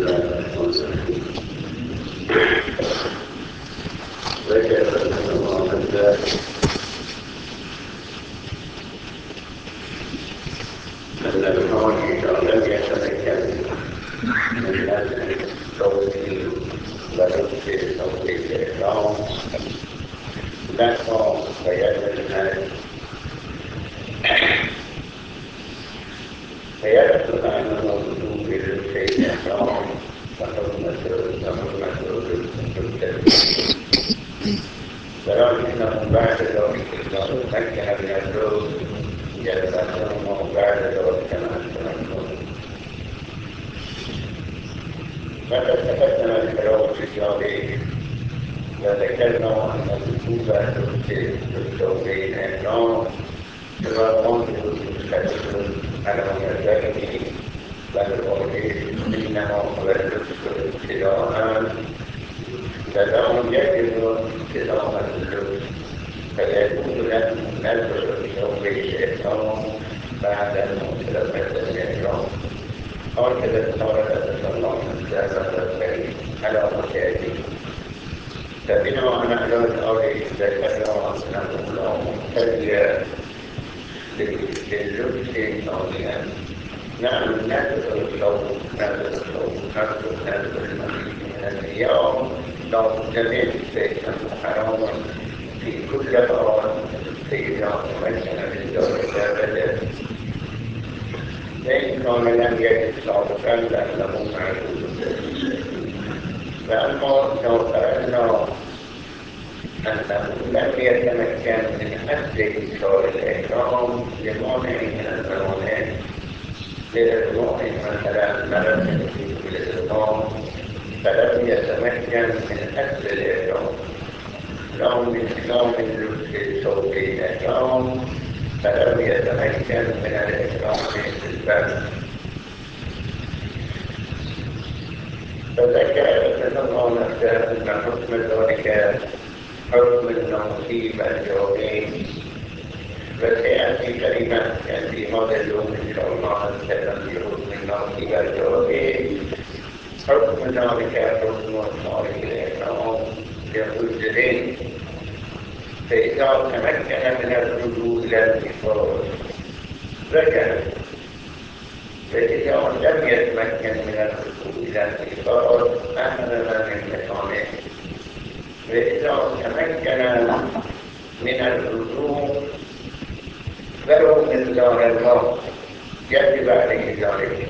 الله الرحمن الرحيم. ذكر رحمه الله أن الكون لم يتمكن من نزع صوت ولبس صوت الإكرام لكن فيجب أن نوصل بلبس الإكرام وحرمة التدبير ولكنهم بعد ذلك إذا تمكن من الرؤوس يلبسهم بعد ذلك ما تمكنون. فقد تقدم الكلام في السابق وذكرنا أن الوجوب للثوبين إكرام سواء مستقل على مزاجه والقول إنما هو اللبس ابتداء فلهم يجب ابتداء اللبس فيكون لهم نزع ثوب الإكرام بعد المسلمة الإكرام هكذا صار صلى الله عليه وسلم على مشاهده. فبناء على ذلك ذكرنا أنه لا مقتدي لللبس صالحا. نعم نزع الثوب نزع المزيد من الثياب لا بد منه فإنه حرام في كل آن فإذا تمكن من ذلك أبدا. فإن كان لم يجد سابقا لأنه معدود. فأما لو فرضنا أنه لم يتمكن من أصل إيصال الإكرام لمانع من الموانع لإرضاء مثلا مرض في الإرضاء فلم يتمكن من أصل الإكرام لا من لبس ثوب الإكرام فلم يتمكن من الإكرام في البلد. فذكر الله نفسه أن حكم ذلك حكم النصيب الجوابين وسيأتي كلمة في هذا اليوم إن شاء الله نتكلم في حكم النصيب الجوابين. حكم ذلك حكم صالح الإكرام للرجلين فإذا تمكن من الرجوع إلى الإفراد ذكر فإذا لم يتمكن من الرجوع إلى الإفراد أخذ من مكانه. وإذا تمكن من الرجوع ولو مقدار الماء يجب عليه ذلك.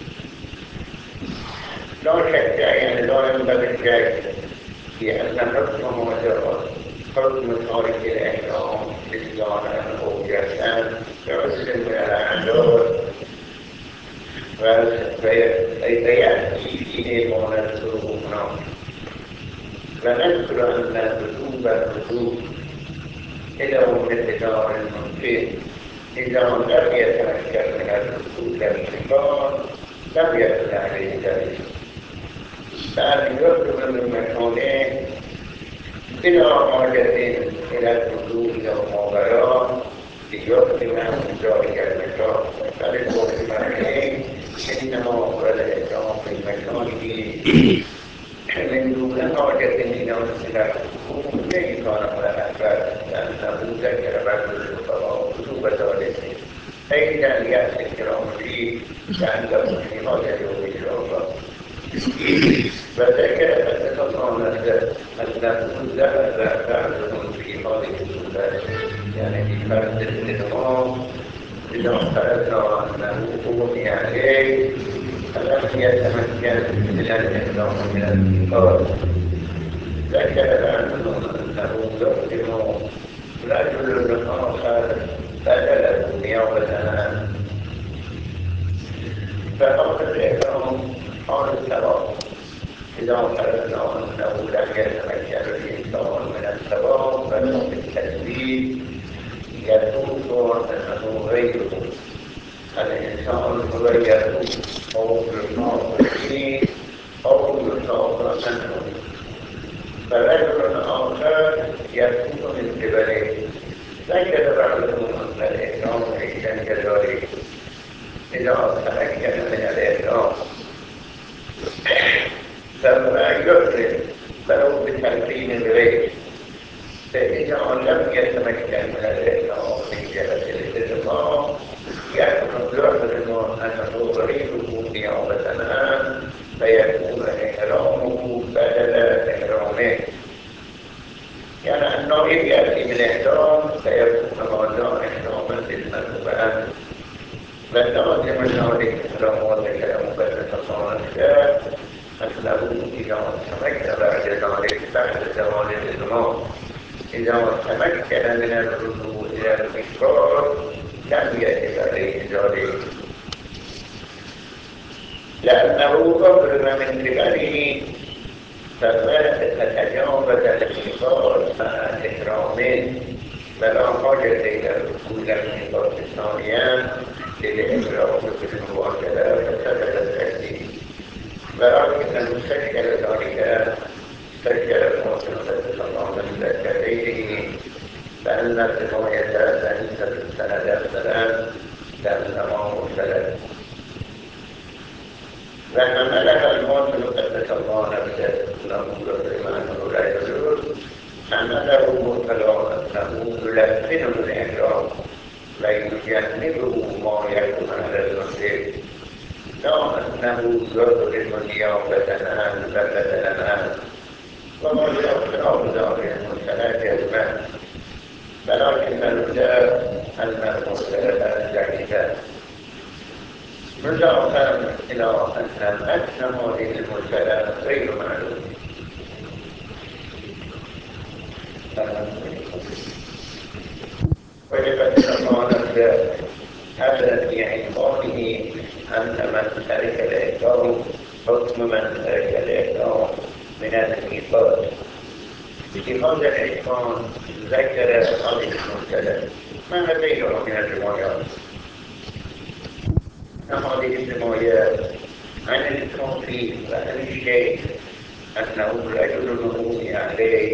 لا شك يعني لا ينبغي الشك في أن حكمه حكم صالح الإكرام إصلاحا أو جرحا كعسر من الأعذار فيأتي فيه ما نذكره هناك. ونذكر أن الرجوع إلى مقدار ممكن إذا لم يتمكن من الرجوع إلى الانتقال لم يكن عليه ذلك بل يخرج من مكانه إلى حاجة إلى الرجوع إلى المغايرة ليخرج من ذلك المكان فللمؤمنين إنما هو الإكرام في مكانه من دون حاجة إلى الرجوع ليس لها بأس لأنه ذكر بعض الفقهاء وجوب ذلك أي لم يأتي الكرام فيه لأنه في هذا اليوم إن شاء الله. وذكر فتتطلع أنه ذهب بعضهم في هذه السورة يعني في فرد الإرهام إذا فرضنا أنه أغمي عليه فلم يتمكن من الإقدام من الانتقال. ذكر بعضهم أنه يقدم رجل آخر بدله نيابة عنه فهذا الإقدام حال الثواب. إذا فرضنا أنه لم يتمكن الإنسان من الثواب ولا التدبير يدوس أنه غيره الإنسان هو يدوس أو يصاب أو يصاب عنه فرجل آخر يكون من قبله. ذكر بعضهم أن الإكرام أيضا كذلك إذا تمكن من الإكرام فما يفرق فلو بتلقين الغير فإذا لم يتمكن من الإقرار من جهة الالتزام يحرم أنه غريبه نيابة عنه فيكون إحرامه بدل إحرامه، يعني أنه يأتي من إحرام فيكون هذا إحراما للمذهب عنه، بل لازم ذلك إحرام ذلك مباشرة أنه إذا تمكن بعد ذلك بعد زوال الإضمار إذا تمكن من الرجوع إلى الإنكار لم يجب عليه ذلك، لأنه أبرم من قبله فتجاوز الإنكار مع إحرامه فلا حاجة إلى الرجوع إلى الإنكار ثانيا للإقرار بالمباشرة فسبب التكليف، ولكن المستشكل ذلك استشكل الموصل صلى الله عليه وسلم لأن الرواية ليست السند السلام لأنه مرسلة، فحملها الموصل صلى الله عليه وسلم أنه لا يجوز، حمله مرسلا أنه يلقنه الإحرام ويجنبه ما يكون على المسلم، لا أنه يظلم نيابة عنه بدلا عنه، وهو يقرأ ذلك المرسلات جزما، ولكن الهدى أن المرسلات جيدة، مضافا إلى أن متن هذه المرسلات غير معلوم. وجب الضمانة هذا في عنوانه أن من ترك الإحرام حكم من ترك الإحرام من الميقات. في هذا العنوان ذكر هذه المرسلة ما غيرها من الروايات، هذه الروايات عن التوفيق وعن الشيخ أنه رجل مغني عليه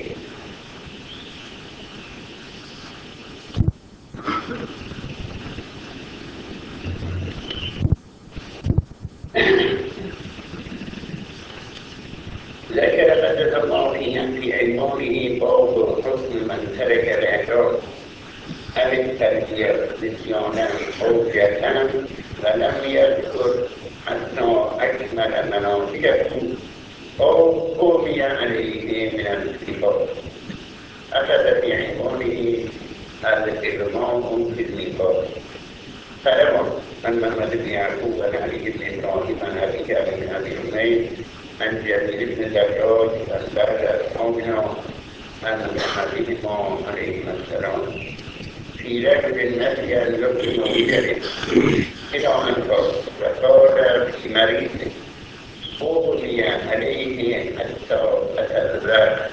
ذكر بدل الله في عنوانه باب حكم من ترك الإحرام أو التربية نسيانا أو جهلا، ولم يذكر حتى أكمل مناسكه أو قومي عليه من الاتفاق، أخذ في عنوانه الإغماء في الميقات، فروى عن محمد بن يعقوب عن علي بن إبراهيم عن أبي جابر بن أبي حميد عن جرير بن زجاج عن بعض أصحابنا عن حبيبهما عليهما السلام في لفظ النفي أن يكون وجهه إلى أن فقال في مريض أغمي عليه حتى أتذبح،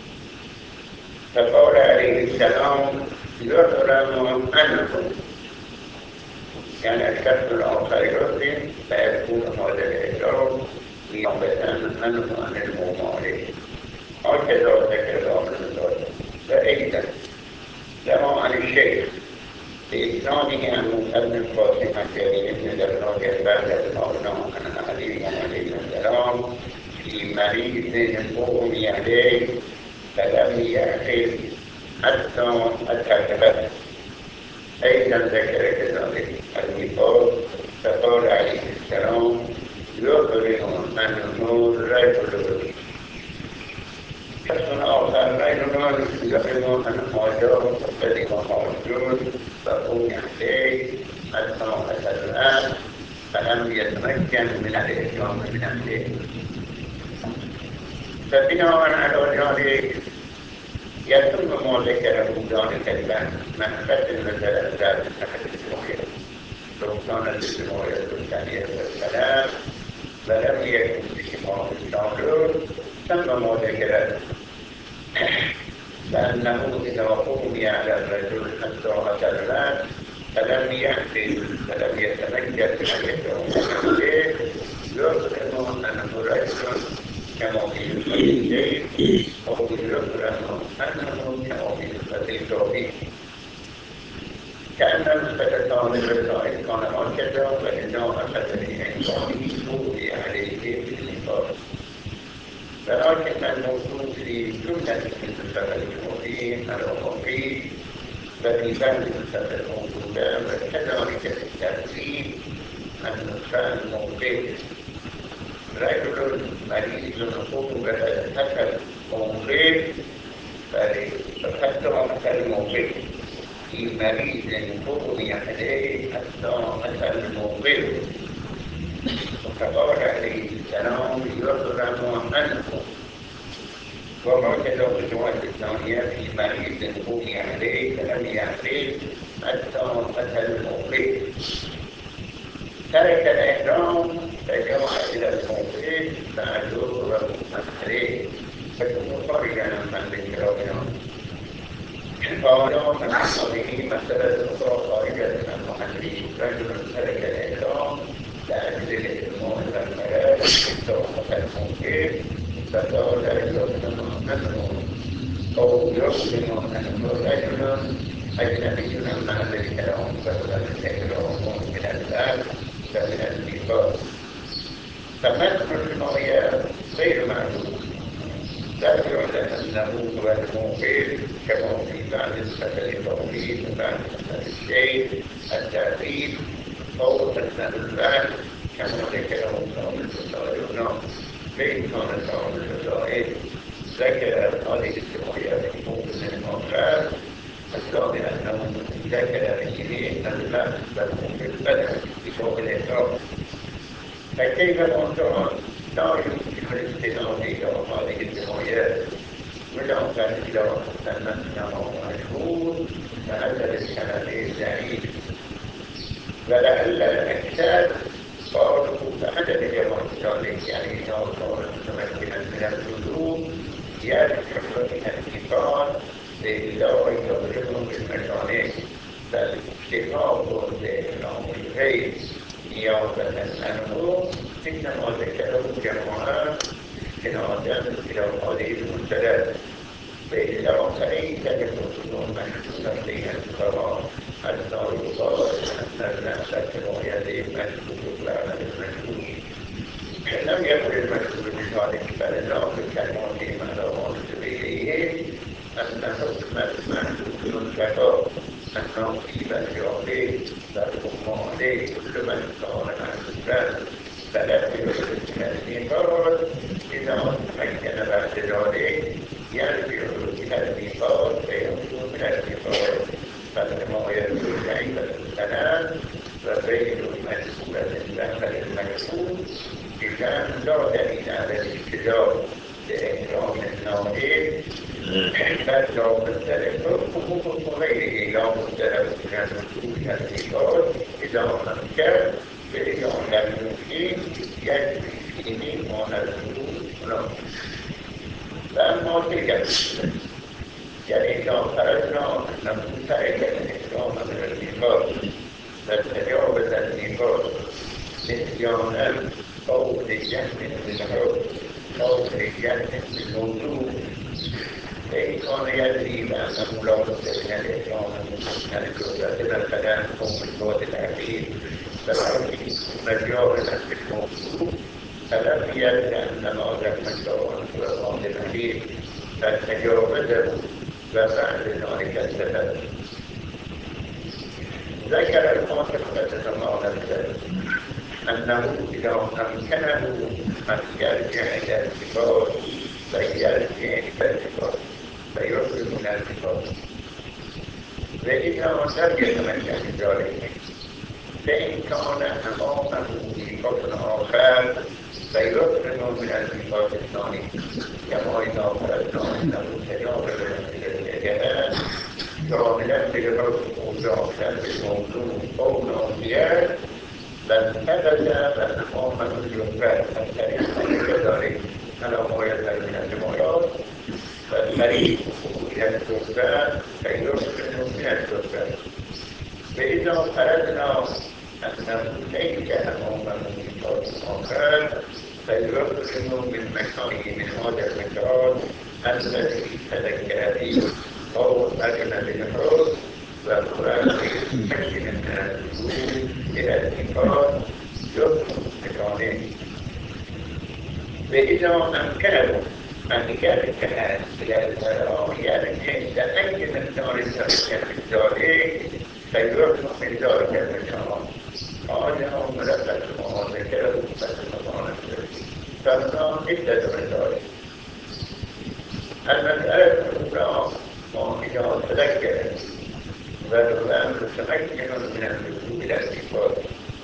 فقال عليه السلام يحرم عنكم، يعني الشخص الآخر يحرم فيكون هذا الإحرام نيابة عنه عن الممالك، هكذا ذكر من ذلك. فأيضا له عن الشيخ بإسناده عن موسى بن القاسم عن جرير بن زجاج بعد المغنى عن علي عليه السلام في مريض أغمي عليه فلم يعقل حتى أتذبح، أيضا ذكر كذلك الميقات، فقال عليه السلام يخبر أنه رجل شخص آخر رجل يخبر أن هذا الذي مخرج فقوم عليه حتى أتذبح فلم يتمكن من الإحرام من أهله، فبناء على ذلك يتم ما ذكره ذلك البحث منفذ المسألة ذات الرواية، لو كانت الرواية الثانية والكلام ولم يكن فيهما الشاعر تم ما ذكره، لأنه إذا أغمي على الرجل حتى أتذبح فلم يعقل فلم يتمكن من الإحرام من أهله يظلم أنه رجل كما في الشيء أو يظلم أنه كما في التوحيد، كأن المستكثرون الرسائل كان هكذا، وإنه أخذ في عنوانه قوي عليه بالنفاق، ولكن الموجود في جملة المتكلمين العرفي الذي بين الموجودة وكذلك في الترتيب النسخة الموجود رجل مريض قوة مثل موجود فقدم مثل موجود في مريض قوة عليه حتى مثل موجود فقال عليه السلام يحرم عنه وهكذا في الرواية الثانية في مريض قوي عليه فلم يعرف حتى مثل الموقف ترك الإحرام فجمع إلى الموقف فأجره عليه فكون خارجا عن ذكرنا قال من هذه مسألة أخرى خارجة عن محله رجل ترك الإحرام لأجل الإتمام والملاك استوقف الموقف فقال يحرم عنه أو يحرم عنه رجل أجنبي عن الكلام فهو الإحرام من الباب فمن النفاق فمثل الرواية غير معلوم لا يعلم أنه هو الموقف كما في بعض الفتل التوحيد وبعض فتل الشيء التأثير أو أثناء البحث كما ذكره صاحب الفضائل فإن كان صاحب الفضائل ذكر هذه الرواية في موضع آخر فالله أنه ذكر فيه البحث والموقف بدأ بشوق الإحرام فكيف الأنصار لا يمكن الاستناد إلى هذه الروايات ولا كان إلى أنه مشهور فهذا السند ضعيف ولعل الأكثر قالوا فعدد جواب ذلك يعني إذا كان متمكنا من الوجوب يرجع من الكفار لا يضرب بالمكانه بل كتاب بإعلام الغيب نيابة عنه إنما ذكره جماعة استنادا إلى هذه المسألة فإذا فليس للرسول مشهورا بين الفقراء حتى يقال أن الناس كرواية مشهور لا المشهور لم يكن المشهور بذلك بل الله كلمات من رواه إليه أن حكم المشهور المنتقى أنه في بلغه والحكم عليه كل من كان مشهورا فلم يدرك الميقات إذا تمكن بعد ذلك يرجع إلى الميقات فيخرج من الميقات فالرواية ضعيفة السند وغير مشهورة بأمر المشهور إذا لا دليل على الابتداء لإحرام النائب بل لا بد لحكمه غيره لا بد له من الوصول إلى الميقات إذا أمكن فإذا لم يمكن يجري فيه ما نذكره فأما تلك المسألة يعني إذا فرضنا أنه ترك الإحرام من الميقات فتجاوز الميقات نسيانا أو لجهل بالحب أو لجهل بالموضوع فإن كان يدري بأنه لا بد من الإحرام من الجوزة مثلا أو من بعد الأخير فالأخير مجاوزا بالموضوع فلم يرد أن هذا المكان هو بعد الأخير فتجاوزه وبعد ذلك السبب ذكر القاسم فتتمام ذلك أنه إذا أمكنه أن يرجع إلى الكفار فيرجع إلى الكفار فيخرج من الكفار وإذا لم يتمكن ذلك فإن كان أمامه ميقات آخر فيخرج من الميقات الثاني كما إذا فرضنا أنه تجاوز الجهاد كاملا بالحكم أو داخلا بالموضوع أو ناصيا بل ثبت أن أمامه اليسرى الطريق كذلك على ما يظهر من الروايات فالطريق إلى اليسرى فيخرج من اليسرى فإذا فرضنا أنه ليس أمامه ميقات آخر فيخرج من مكانه من هذا المكان الذي تذكر فيه أو أجنب الحر وهو ممكن من الوصول إلى الميقات يخرج مكانه وإذا أمكنه أن يرجع إلى الفراغ يرجع إلى أي مقدار سبق من ذلك فيعرف من ذلك المقدار. هذا ملبس وذكره فسبحانه فهنا عدة مسائل. المسألة الأولى ما إذا تذكر والرؤى متمكن من اللجوء إلى الصفات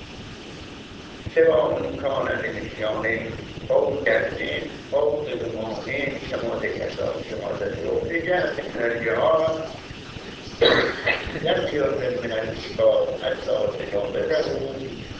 سواء كان لنسيان أو درس أو إضمان كما ذكرت لجهة من الجهات لم يؤمن من الصفات حتى تجاوزه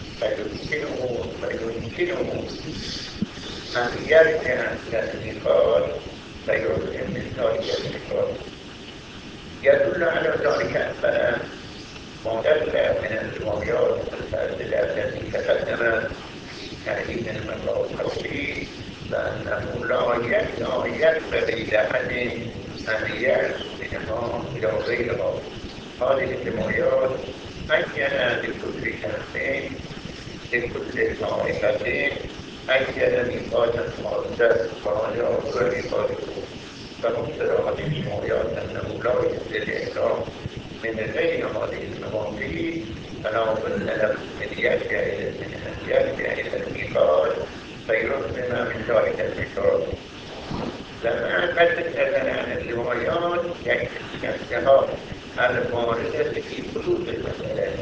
فيمكنه أن يرجع إلى الصفات فيؤمن من ذلك الصفات. يدل على ذلك أننا ما دل من الروايات المتعددة التي تقدمت تأكيد المقام القولي فأنه لا ينبغي لأحد أن يعرف منها إلى غيرها. هذه الروايات أين لكل شخص لكل طائفة أين ميقاتا خاصة وهذا هو ميقاته. فمقتضى هذه الروايات أنه لا يجوز الإحرام من غير هذه المواقف فلا بد له من يرجع إلى الميقات فيحرم من ذلك الميقات. لما تكلم عن الروايات يكتشفها الواردة في حدود المسألة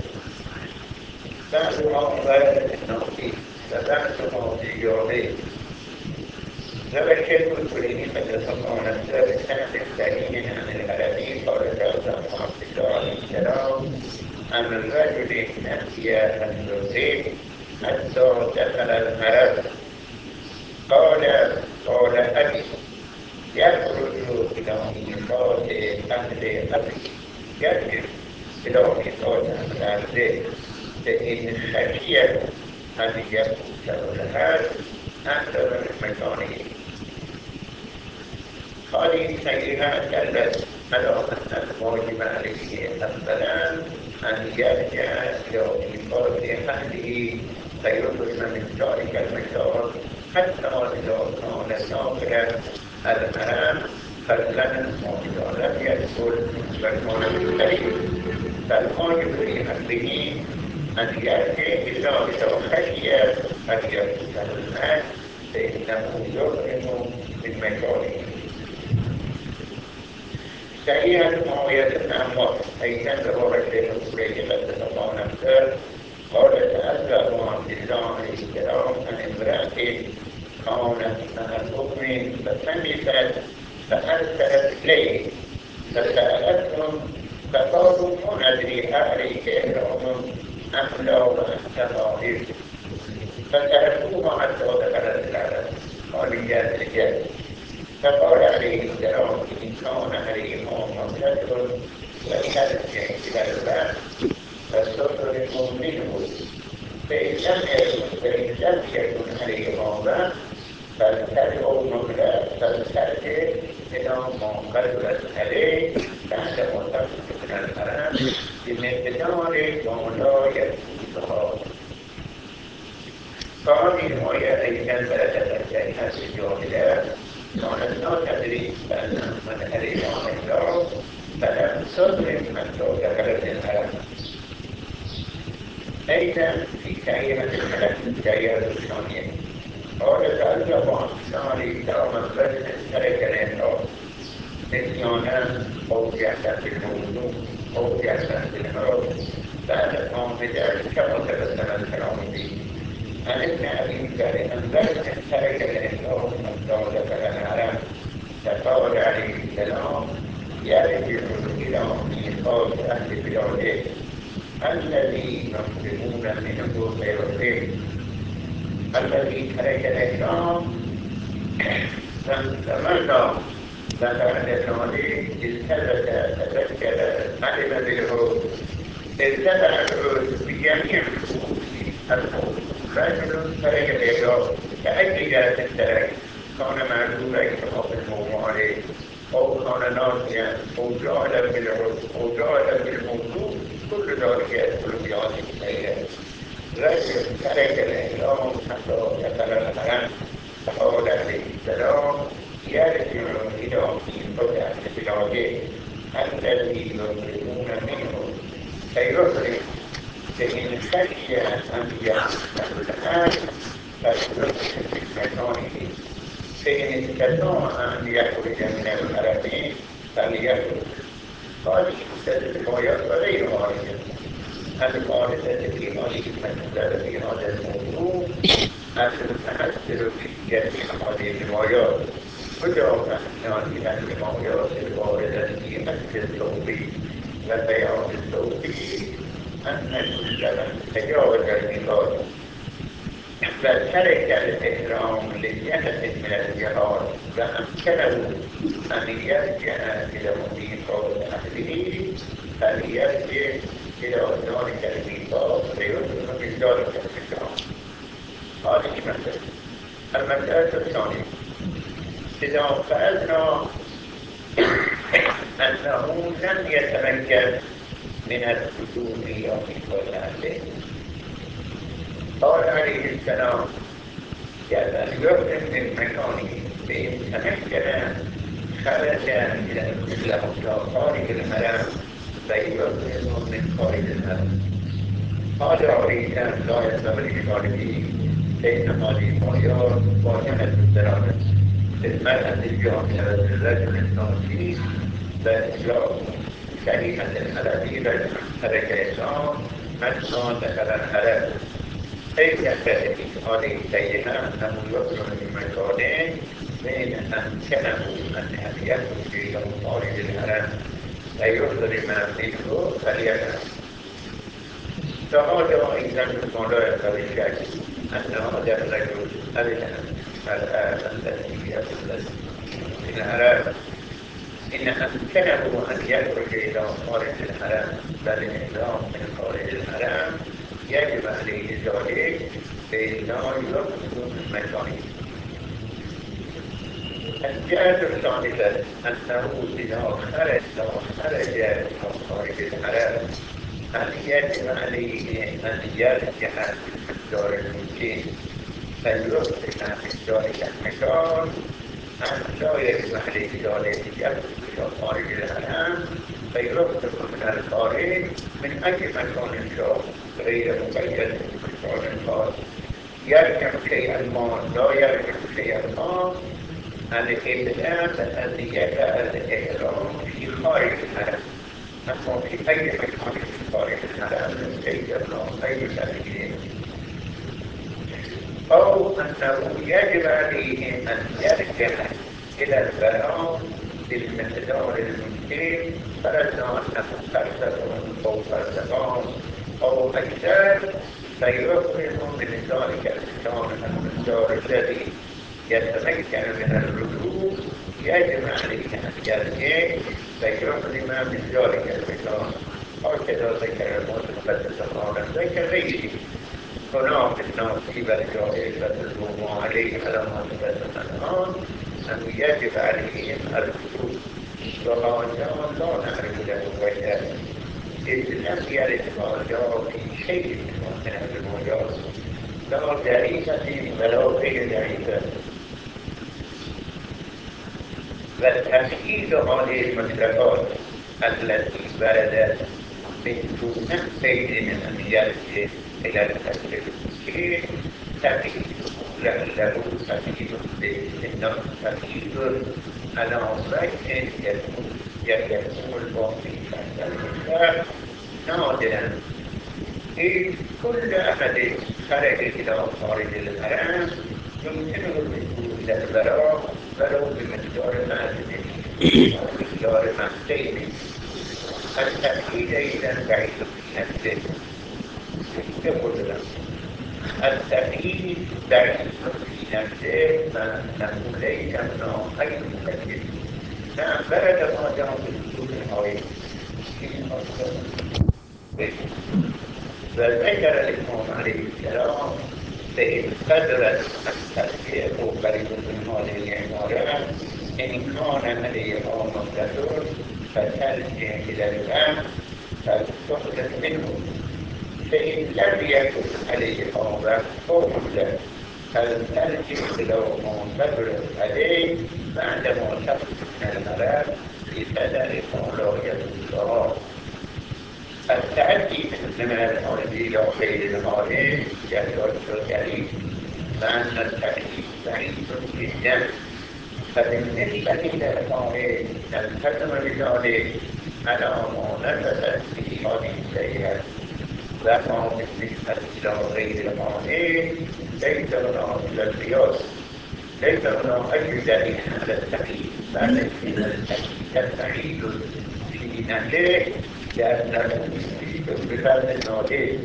بعضها غير النقي وبعضها في جوابه. ذكر الكليني فتسمعون بسند السليم عن العربي قال تعالى عبد الله عليه السلام عن الرجل نسي النسيب حتى دخل الحرم قال أبي يخرج إلى ميقات أهل أبي يرجع إلى ميقات أهل أهله فإن خشي أن يفوت الحرم أكثر من مكانه. هذه السيئة دلت على أن الواجب عليه أولا أن يرجع إلى ميقات أهله فيخرج من ذلك المكان حتى إذا كان داخل الحرم فضلا وإذا لم يدخل فكان بالسيء. فالواجب في حقه أن يرجع إلا إذا خشي أن يفوته الحج فإنه يحرم من مكانه. صحيح معاوية بن عمار أيضا رواه الشيخ الكليني قدس نفسه قال سألت عبد الله عليه السلام عن امرأة كانت مع الحكم فسمست فأرسلت إليه فسألتهم فقالوا ما ندري أعريك إحرام أم لا وأنت طاهر فتركوها حتى دخلت العرب قالوا يا رجال. فقال عليه السلام إن كان عليهما مملكة فليرجع إلى الباب فاستخرجوا منه فإن لم يكن عليهما باب فلتدعوا مملكة فلتأتي إلى ما قدرت عليه بعد مدة من الحرم بمقدار ما لا يفوتها. فهذه الرواية أيضا بلغت الجائحة الجاهلة كانت لا تدري بأن من عليها إحرام فلم تظلم حتى دخلت الحرم. أيضا في سيئة الثانية قال سألت عن شعري كرما بس ترك الإحرام نسيانا أو جهلا بالموضوع أو جهلا بالحرام بعد عامدا كما تقدم الكلام فيه. عن ابن أبي بكر أن ترك الإحرام حتى دخل الحرم فقال عليه السلام يرجع إلى ميقات أهل بلاده الذي يحرمون منه غيره. الذي ترك الإحرام فمتى بعد ذلك التفت تذكر علم بالعود اتبع العود بجميع الحقوق. رجل ترك الإحرام كأي ذات ترك كان معذورا كما في الموضوع أو كان ناسيا أو جاهلا بالعود أو جاهلا بالموضوع كل ذلك يدخل في هذه الآيات. رجل ترك الإحرام حتى دخل الحرم فقال الذي يظلمون منه فيظلم فإن خشي أن يحصل الآن فيظلم في مكانه فإن استطاع أن يخرج من الحرمين فليخرج هذه الروايات وغير هذه الواردة في هذه المسألة في هذا الموضوع المتأثر بجميع هذه الروايات وجاء هذه الروايات الواردة في أصل التوحيد وبيان التوحيد أن كل من تجاوز الميقات فترك الإحرام لجهة من الجهاد وأمكنه أن يرجع إلى ميقات أهله فليرجع إلى ذلك الميقات فيخرج من ذلك الإحرام. هذه مسألة. المسألة الثانية إذا فرضنا أنه لم يتمكن من القدوم إلى ميقات أهله قال عليه السلام أن يخرج من مكانه فإن تمكن خرج إلى خارج الحرم فيخرج من خارج الحرم. هذا عريضا لا يسمى الإشكال فيه فإن هذه الآيات واجهة الدلالة المرأة الجامعة الرجل الناصي فإسلام كلمة الحرمي رجل ترك إسلام مثلا دخل الحرم أي كفائه هذه السيئة أنه يخرج من مكانه بين أمكنه أن يخرج إلى خارج الحرم فيخرج منه فليخرج. فهذا أيضا ما لا يقبل الشك أن هذا الرجل الذي يخرج من الحرم إن أمكنه أن يخرج إلى خارج الحرم فالإحرام من خارج الحرم يجب عليه ذلك بإلا يخرج من مكانه. الجهة الثالثة أنه إذا خرج إلى خارج الحرم هل يجب عليه أن يرجع للمقدار الممكن فيخرج من ذلك المكان أم لا يجب عليه ذلك يخرج إلى خارج الحرم فيخرج من الخارج من أي مكان شاء غير مقيد بمكان خاص يرجع شيئا ما لا يرجع شيئا ما الإبداع الذي يجعل الإحرام في خارج الحرم أما في أي مكان في خارج الحرم يجب أي تغيير أو أنه يجب عليه أن يرجع إلى البراء بالمقدار الممكن فرضنا أنه فرصة أو فرصتان أو أكثر فيخرج من ذلك المقدار الذي يتمكن من الرجوع يجب عليه أن يرجع فيخرج من ذلك المكان هكذا ذكر المؤلف سبحانه ذكر غيره هناك الناصي والجائز والمغمى عليه على ما تبدل الآن أن يجب عليهم الرجوع وهذا لا نعرف له وجها إذ لم يرد هذا في شيء من الروايات لا ضعيفة ولا غير ضعيفة. والتفكير هذه المطلقات التي وردت من دون قيد أن يرجع إلى الأصل الممكن تفكير له تفكير على وجه يكون الباطل كالمثال نادرا إذ كل أحد خرج إلى خارج الحرم يمكنه الوصول إلى البراء ولو بمقدار معدن أو مقدار معدين. التأكيد أيضا بعيد في نفسه يقول له التأكيد بعيد في نفسه فأنه ليس هناك أي مؤكد. نعم برد ما جاء بالوجود الهائل وذكر الإمام عليه السلام فإن قدرت التأثير قريب من هذه العبارة إن كان عليها مقدر فترجع إلى الأمر فتخرج منه فإن لم يكن عليها مقدر فلترجع إلى ما قدرت عليه بعدما تخرج من الحرم بقدر مولای موسا التعدي من الحال إلى خير الحال يحتاج دليل لأن التكليف بعيد جدا فبالنسبة للحال نلتزم بذلك على ما نفذت به هذه السيئة وما بالنسبة إلى غير الحال ليس هناك إلا القياس ليس هناك أي دليل على التكليف بل إن التكليف بعيد في نفسه لأنه يفيد بفعل النادي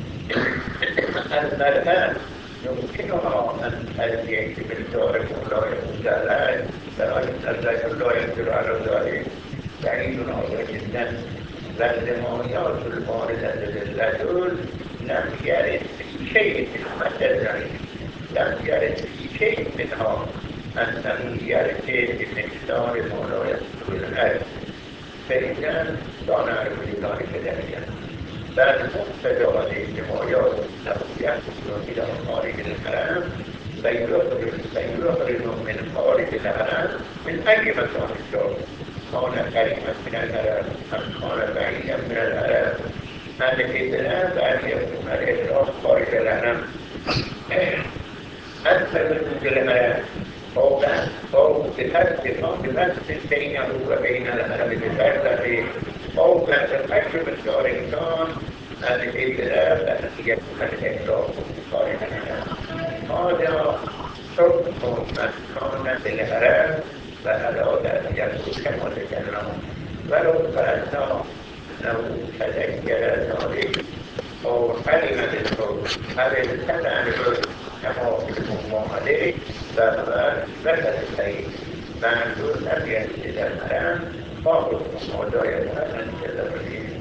المرأة يمكنها أن تأتي بمقدار مولاي مجرد فإن الرجل لا يقدر على ذلك بعيد هذا جدا والرمايات الواردة للرجل لم يرد في شيء مثل ذلك لم يرد في شيء منها أنه يرد بمقدار مولاي مجرد فإذا لا نعرف لذلك دليلا بل مقتضى الاجتماعيات له يحصل إلى خارج الحرم فيخرج من خارج الحرم من أي مكان شاء كان قريبا من الحرم أم كان بعيدا من الحرم الإذن بأن يكون الإحرام خارج الحرم أما وجود الحرم أو بفرق بينه وبين الحرم بفرق أو كالحج مقدار الإنسان الإجراء بأن يكون الإحرام خارج الحرم هذا حكم من كان في الحرم فأراد أن يكون كما ذكرنا ولو فرضنا أنه تذكر ذلك أو علم بالحكم هل ابتدع عنه كما في المعاملة فهو مثل السيد معلول لم يجد الحرم فحكم ما لا يفهم أن يتبعه